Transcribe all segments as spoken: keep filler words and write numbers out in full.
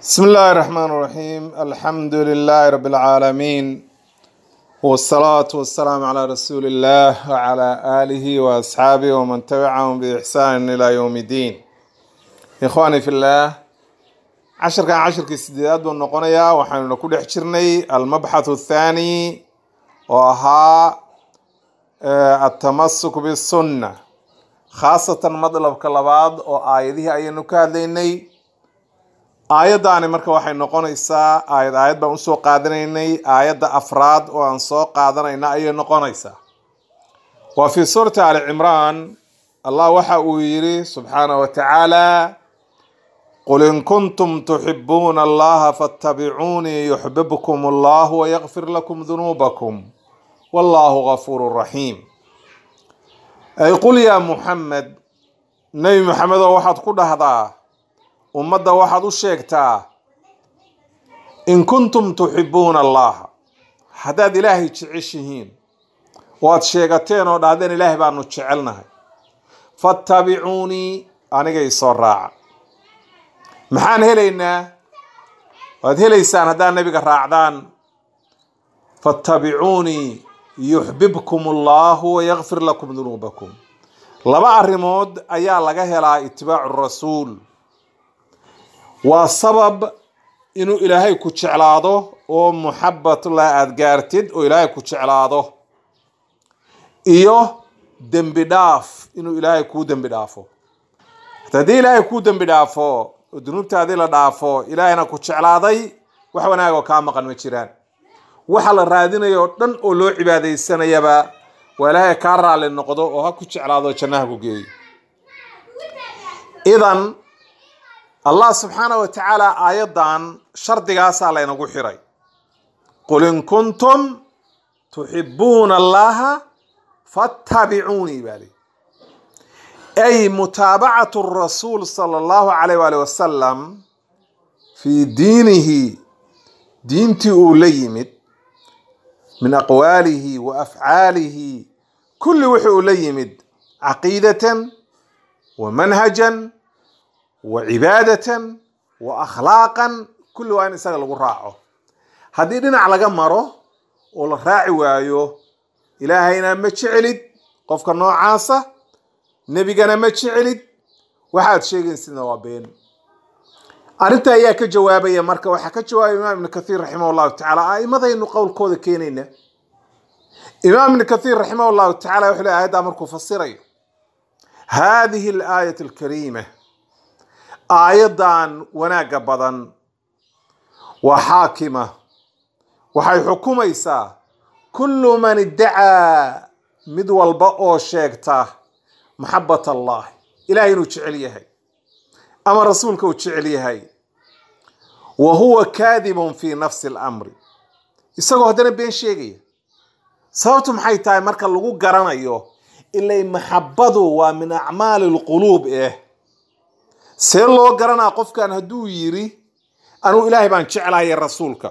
بسم الله الرحمن الرحيم. الحمد لله رب العالمين، والصلاة والسلام على رسول الله وعلى آله وأصحابه ومن تبعهم بإحسان إلى يوم الدين. إخواني في الله، عشر كان عشر كيسديات والنقونية وحن نقول حشرني المبحث الثاني وها آه، التمسك بالسنة، خاصة مطلب كلاباد وآياته أي نكاد ليني. aayaddaani marka waxay noqonaysaa aayad aayad baan usoo qaadanaynay aayadda afraad oo aan soo qaadanayna ayay noqonaysaa. Waa fi suurati Ali Imran, Allah waxa uu yiri subhanahu wa ta'ala: qul in kuntum tuhibbuna allaha fattabi'uni yuhibbukum allah wa yaghfir lakum dhunubakum wallahu ghafurur rahim. Ay qul ya Muhammad, nabi Muhammad waxaad ku dhahdaa ummadda waxaad u sheegtaa in kuntum tuhibbuna allaha, haddaad ilaahay jeceshihiin waad sheegateen oo dhahdeen ilaahay baanu jecelnahay, fattabi'uuni, aniga isoo raaca. maxaan helaynaa? waad helaysaan haddaad nabiga raacdaan. fattabi'uuni yuhibbukum allahu wa yaghfir lakum dhunubakum. laba arrimood ayaa laga helaa itibaacu rasuul. waa sabab inuu ilaahay ku jeclaado oo muhabbatullah aad gaartid oo ilaahay ku jeclaado, iyo dembi dhaaf inuu ilaahay kuu dembi dhaafo. haddii ilaahay kuu dembi dhaafo oo dunuubtaadii la dhaafo, ilaahayna ku jeclaaday, wax wanaag oo kaa maqan ma jiraan. waxa la raadinayo oo dhan oo loo cibaadaysanayaba waa ilaahay kaa raalli noqdo oo ha ku jeclaado jannaha ku geeyo. idan Allah subhanahu wa ta'ala ayadan shardigaasa la inagu xiray. qul in kuntum tuhibbuna allaha fattabi'uni bali, ay mutaba'atu ar-rasul sallallahu alayhi wa alihi wa sallam fi dinihi, dinti uu la yimid, min aqwalihi wa af'alihi, kulli wuxuu la yimid aqidatan wa manhajan وعبادة وأخلاقا، كل وين يسأل القراء. هذه دينا على جمرة ولا راعي وياه إلهينا متشعلد قفك النوع عاصة، نبي جنا متشعلد، واحد شيء سنة وبين. أردت إياك جوابي يا مركب وحكت جواب إمام ابن كثير رحمه الله تعالى. أي ماذا ينقول قول كينينا؟ إمام ابن كثير رحمه الله تعالى يحلى هذا مركب فسري هذه الآية الكريمة. آيادان وناقا بدن وحاكمة وحي حكوميسا كل من ادعى مدو البقو شيكتا محبة الله إلهي نوشعليه أما رسولك وشعليه وهو كاذب في نفس الأمر. يساقو هدنا بين شيئي صوتهم حيثاي مركا اللغو قرانا ايوه إلا محبته ومن أعمال القلوب إيه. see loo garanaa qofkan hadduu yiri anuu ilaahay baan jeclahay rasuulka,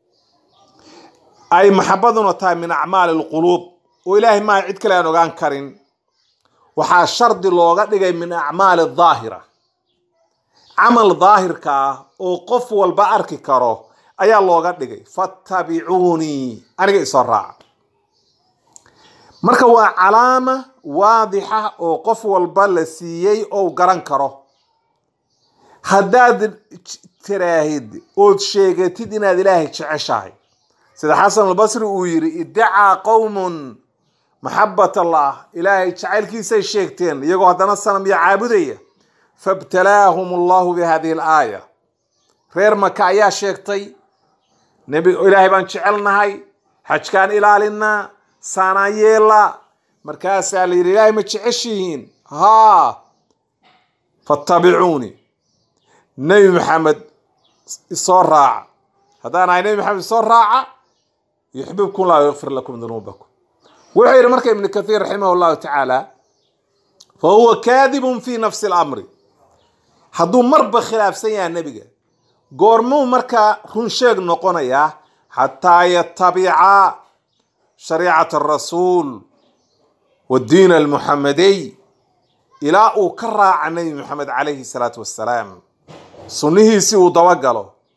ay maxabaduna tahay min acmaal alqulub oo ilaahay ma cid kale aan ogaan karin, waxaa shardi looga dhigay min acmaal adhaahira, camal daahirka oo qof walba arki karo ayaa looga dhigay. fattabi'uuni, aniga isoo raaca. marka waa calaama waadixa oo qof walba la siiyey oo garan karo. haddaad tiraahid ood sheegatid inaad ilaahay jeceshahay, sida xasan albasri uu yiri iddaa qawmun maxabbat allah, ilaahay jacaylkiisay sheegteen iyagoo haddana sanam iyo caabudaya, fabtalaahum allahu bihadihi alaaya. reer maka ayaa sheegtay nabi ilaahay baan jecelnahay, xajkaan ilaalinaa, saanaan yeela. markaasaa la yidhi ilaahay ma jeceshihiin? haa, fattabi'uuni, نبي محمد صار راعة. هذا أنا نبي محمد صار راعة يحببكم الله ويغفر لكم ذنوبكم. وحير مركب ابن كثير رحمه الله تعالى فهو كاذب في نفس الأمر. حدو مربى خلاف سيئة النبي قورمو مركا خنشيق نقونيا حتى يتبع شريعة الرسول والدين المحمدي إلى أكرع عن نبي محمد عليه الصلاة والسلام. sunnihiisii uu dabagalo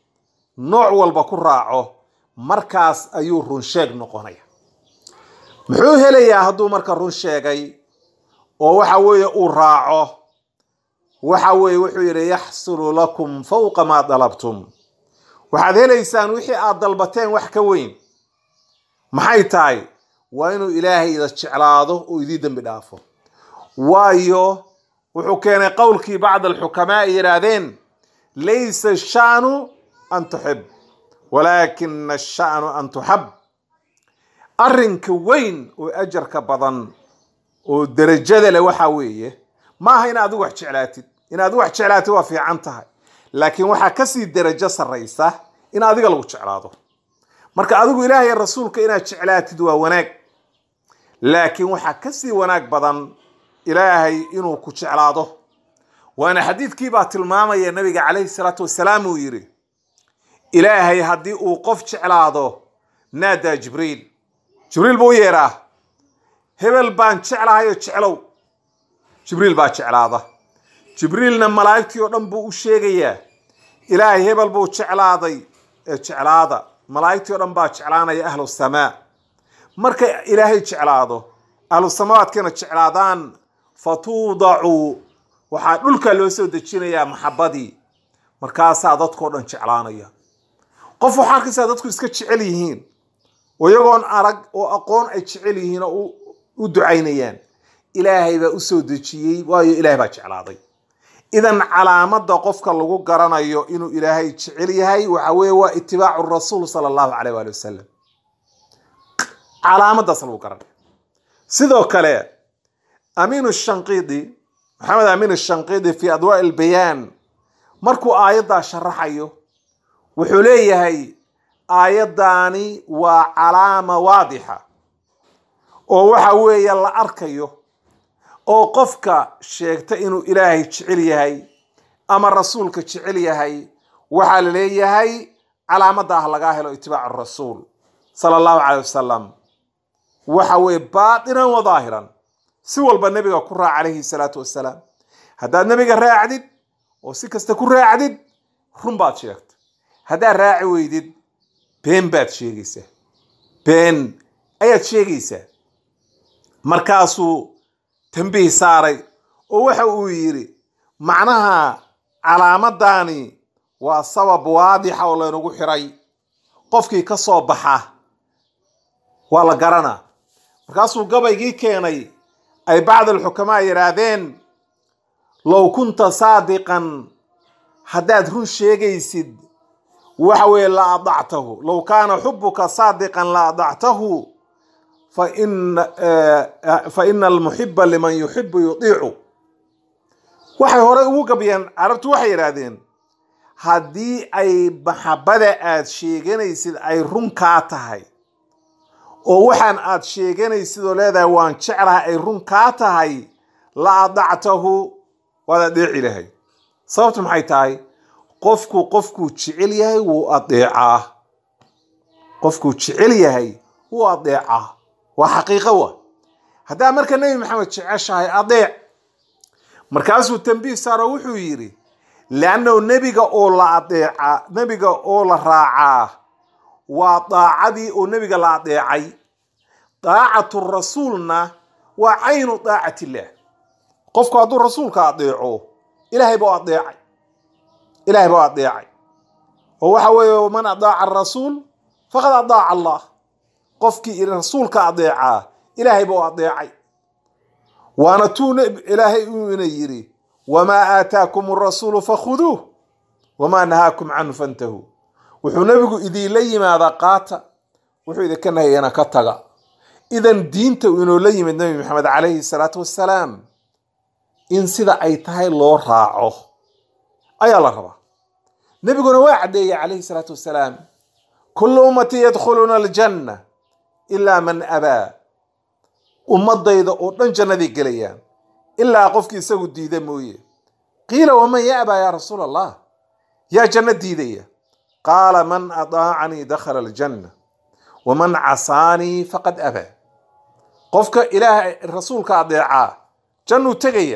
nooc walba ku raaco markaas ayuu run sheeg noqonaya. muxuu helayaa hadduu marka run sheegay oo waxa weeye uu raaco? waxa weeye wuxuu yidhi yaxsulu lakum fawqa maa dalabtum, waxaad helaysaan wixii aad dalbateen wax ka weyn. maxay tahay? waa inuu ilaahay ida jeclaado oo idii dembi dhaafo. waayo wuxuu keenay qowlkii bacd alxukamaa yidhaahdeen laysa asha'nu an tuxib walaakina asha'nu an tuxab. arrinka weyn oo ajarka badan oo derajada leh waxa weeye maaha inaad adigu wax jeclaatid. inaad adigu wax jeclaatid waa fiican tahay, laakiin waxaa kasii derajo sarraysa in adiga lagu jeclaado. marka adigu ilaahay iyo rasuulka inaad jeclaatid waa wanaag, laakiin waxaa kasii wanaag badan ilaahay inuu ku jeclaado. waana xadiidkii baa tilmaamaya nabiga calayhi salaatu wasalaam uu yidhi ilaahay haddii uu qof jeclaado naadaa jibriil, jibriil buu yeeraa, hebel baan jeclahayo jeclow. jibriil baa jeclaada. jibriilna malaa'igtii oo dhan buu u sheegayaa ilaahay hebel buu jeclaaday ee jeclaada. malaa'igtii oo dhan baa jeclaanaya ahlu samaa. marka ilaahay jeclaado ahlu samaawaadkana jeclaadaan fatuudacu waxaa dhulka loo soo dejinayaa maxabadii, markaasaa dadkoo dhan jeclaanaya. qof waxaa arkaysaa dadku iska jecel yihiin oo iyagoon arag oo aqoon ay jecel yihiin oo u ducaynayaan, ilaahay baa u soo dejiyey waayo ilaahay baa jeclaaday. idan calaamada qofka lagu garanayo inuu ilaahay jecel yahay waxa weeye waa itibaacu rasuul sala allahu calayh waali wasalam. calaamadaas lagu garanayo. sidoo kale amiin shanqiidi maxamed amiin shanqiidi fi adwaa albayaan markuu aayaddaa sharaxayo wuxuu leeyahay aayaddaani waa calaama waadixa oo waxa weeye la arkayo oo qofka sheegta inuu ilaahay jecel yahay ama rasuulka jecel yahay waxaa la leeyahay calaamada ah laga helo itibaac rasuul sala allahu calayh wasalam. waxa weeye baatinan wa daahiran, si walba nabiga ku raac calayhi salaatu wasalaam. haddaad nabiga raacdid oo si kasta ku raacdid run baad sheegta. haddaad raaci weydid been baad sheegaysaa, been ayaad sheegaysaa. markaasuu tanbiih saaray oo waxa uu yidhi macnaha calaamadani waa sabab waadixa oo laynagu xiray, qofkii ka soo baxa waa la garanaa. markaasuu gabaygii keenay ay bacd alxukamaa yidhaahdeen low kunta saadiqan haddaad run sheegaysid waxa weeye la adactahu, low kaana xubuka saadiqan la adactahu fa ina almuxiba liman yuxibu yudiicu. waxay horey ugu gabyeen carabtu, waxay yidhaahdeen haddii ay maxabada aad sheeganaysid ay run kaa tahay oo waxaan aad sheeganaysid oo leedahay waan jeclahay ay run kaa tahay la adactahu waad adeeci lahay. sababtu maxay tahay? qofku qofkuu jecel yahay wuu adeecaa. qofkuu jecel yahay wuu adeecaa, waa xaqiiqo wa. haddaa marka nebi maxamed jeceshahay adeec. markaasuu tanbiih saaro wuxuu yidhi liannahu nebiga oo la adeeca nebiga oo la raacaa waa daacadii oo nebiga la adeecay. daacatu rasuulna waa caynu daacati illaah. qofku hadduu rasuulka adeeco ilaahay buu adeecay, ilaahay buu adeecay. oo waxa weeye man adaaca arasuul faqad adaaca allah. qofkii rasuulka adeecaa ilaahay buu adeecay. waana tuu ilaahay uu ina yidhi wamaa aataakum arasuulu fakhuduuh wamaa nahaakum canhu fantahuu. wuxuu nebigu idiinla yimaadaa qaata, wuxuu idinka nahayana ka taga. idan diinta uu inoola yimid nabi maxamed calayhi salaatu wassalaam in sida ay tahay loo raaco ayaa la rabaa. nebiguna waa caddeeyey calayhi salaatu wassalaam kullu ummati yadkhuluuna aljanna ilaa man abaa. ummadayda oo dhan jannaday gelayaan ilaa qofkii isagu diida mooye. qiila waman yaabaa yaa rasuul allah, yaa janno diidaya? qaala man adaacanii dakhala aljanna waman casaanii faqad abaa. qofka ilaahay rasuulka adeecaa jannuu tegaya,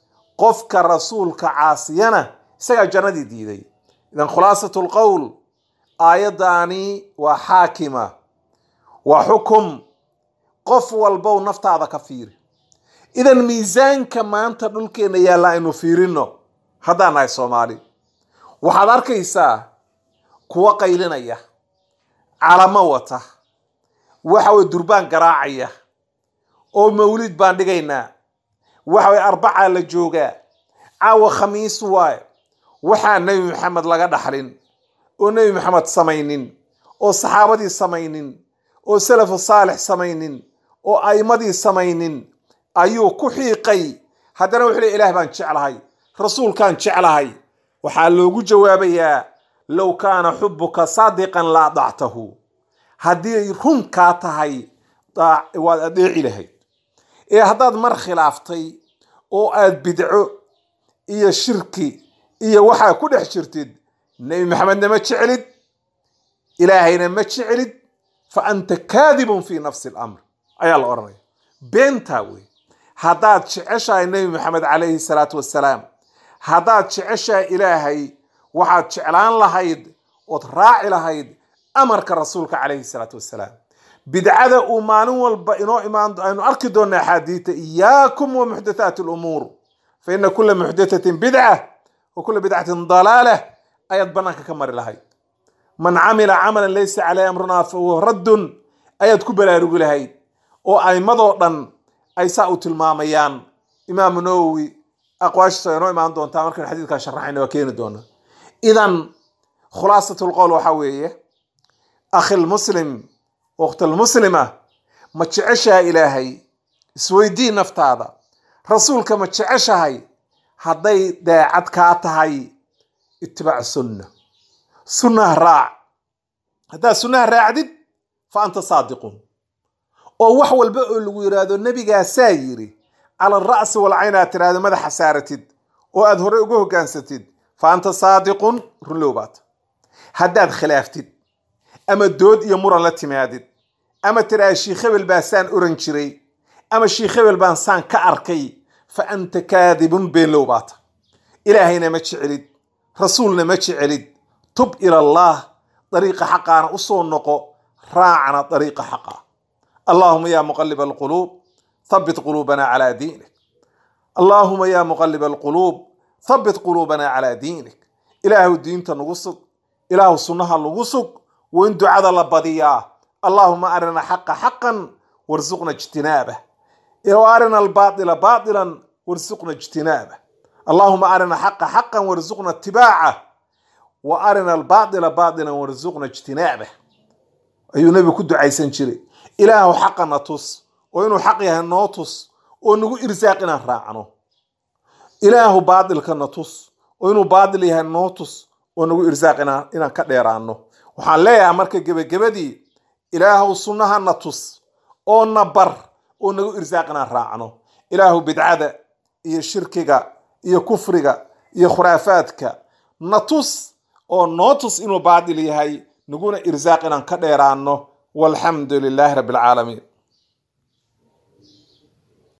qofka rasuulka caasiyana isagaa jannadii diiday. idan khulaasatu lqowl aayaddaani waa xaakima waa xukum qof walbow naftaada ka fiiri idan miisaanka maanta dhulkeena yaalla aynu fiirino haddaan nahay Soomaali waxaad arkaysaa kuwa qaylinaya calamo wata waxa way durbaan garaacaya oo mawlid baan dhigaynaa waxa way arbaca la joogaa caawa khamiis waay waxa nabi maxamed laga dhaxlin oo nabi maxamed samaynin oo saxaabadii samaynin oo salaf saalix samaynin oo aymadii samaynin ayuu ku xiiqay haddana wuxuu leeyahay ilaah baan jeclahay rasuulkaan jeclahay waxaa loogu jawaabayaa low kaana xubbuka saadiqan la dactahu haddii runkaa tahay waad adeeci lahayd ee haddaad mar khilaaftay oo aad bidco iyo shirki iyo waxaa ku dhex jirtid nabi maxamedna ma jeclid ilaahayna ma jeclid fa anta kaadibun fi nafsi al-amr ayaa la oranaya beentaa wey haddaad jeceshahay nabi maxamed calayhi salaatu wassalaam haddaad jeceshahay ilaahay waxaad jeclaan lahayd ood raaci lahayd amarka rasuulka calayhi salaatu wassalaam bidcada uu maalin walba inoo imaan aynu arki doonaa axaadiita iyaakum wa muxdathaati alumuur fa ina kula muxdathatin bidca wa kula bidcatin dalaalah ayaad banaanka ka mari lahayd man camila camalan laysa calayhi amrunaa fa huwa raddun ayaad ku baraarugi lahayd oo aymadoo dhan ay saa u tilmaamayaan imaamu nawowi aqwaashiisa inoo imaan doontaa markaan xadiidkaa sharaxayna waa keeni doonaa idan khulaasatu lqowl waxaa weeye akhi lmuslim waqti lmuslima ma jeceshahay ilaahay isweydii naftaada rasuulka ma jeceshahay hadday daacad kaa tahay itibaac sunna sunnaha raac haddaad sunnaha raacdid fa anta saadiqun oo wax walba oo lagu yiraahdo nabigaasaa yiri cala alra'si walcayn aad tiraahdo madaxa saaratid oo aad hore uga hogaansatid fa anta saadiqun runlow baad haddaad khilaaftid ama dood iyo muran la timaadid ama tiraahdo shiikh hebel baa saan oran jiray ama shiikh hebel baan saan ka arkay fa anta kaadibun beenlow baad ilaahayna ma jecelid rasuulna ma jecelid tub ila allah dariiqa xaqaana u soo noqo raacana dariiqa xaqa اللهم يا مقلب القلوب ثبت قلوبنا على دينك اللهم يا مقلب القلوب ثبت قلوبنا على دينك إله الدين تنقصك إله السنة نقصك وإن دعاء الله اللهم أرنا حق حقا وارزقنا اجتنابه وأرنا الباطل باطلا وارزقنا اجتنابه اللهم أرنا حق حقا وارزقنا اتباعه وأرنا الباطل باطلا وارزقنا اجتنابه أي نبي كدو عيسان شري إله حقنا تص وإنه حقها النوتس وإنه إرزاقنا راعنه إله باطل كنا تص وإنه باطلها النوتس وإنه إرزاقنا إنا كديرانه وحان ليه أمرك جب جبدي إله صنها النتص أو نبر وإنه إرزاقنا راعنه إله بدعة إيه شركك إيه كفرك إيه خرافاتك نتص أو نوتس إنه باطلها نقول إرزاقنا كديرانه والحمد لله رب العالمين.